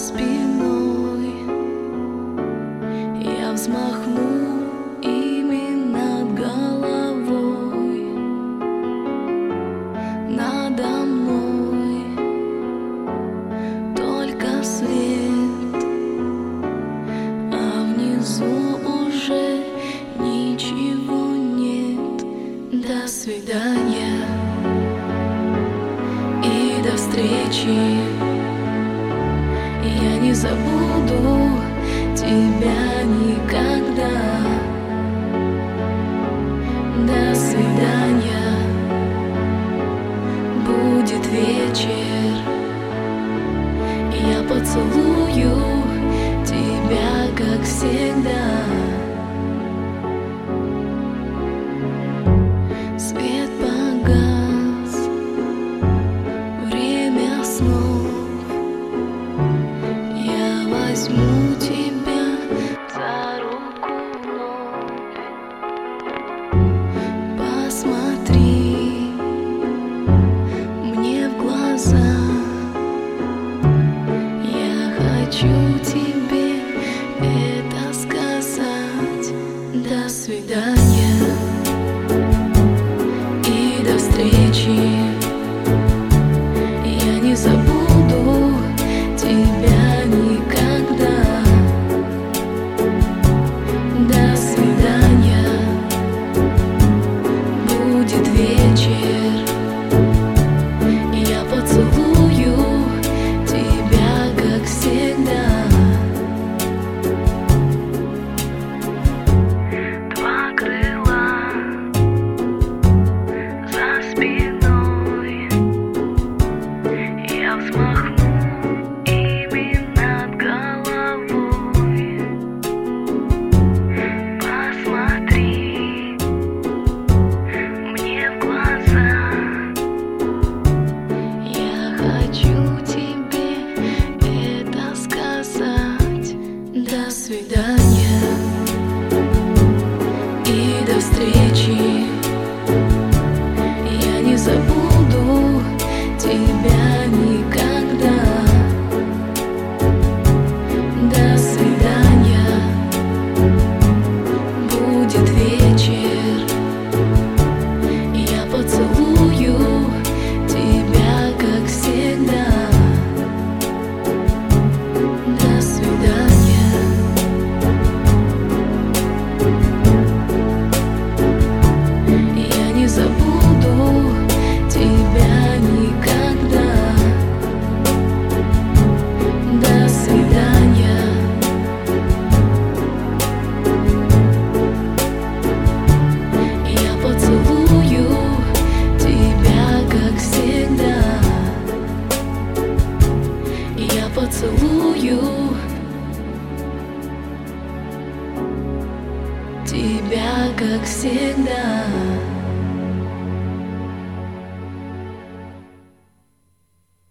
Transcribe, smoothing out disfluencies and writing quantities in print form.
спиной я взмахну ими над головой, надо мной только свет, а внизу уже ничего нет. До свидания и до встречи. Я не забуду тебя никогда. До свидания, будет вечер. Я поцелую тебя, как всегда. Свет погас, время снов. Я возьму тебя за руку вновь. Посмотри мне в глаза. Я хочу тебе это сказать. До свидания и до встречи. Я не забуду тебя никогда. До свидания, будет вечер. Я поцелую тебя, как всегда. Два крыла за спиной я взмахну ими над головой. Посмотри мне в глаза. Я хочу тебе это сказать. До свидания и до встречи. Я не забуду тебя никогда. До свидания, будет вечер. Я поцелую тебя, как всегда. До свидания. Я не забуду тебя никогда. До свидания. Я поцелую тебя, как всегда. Я поцелую тебя, как всегда.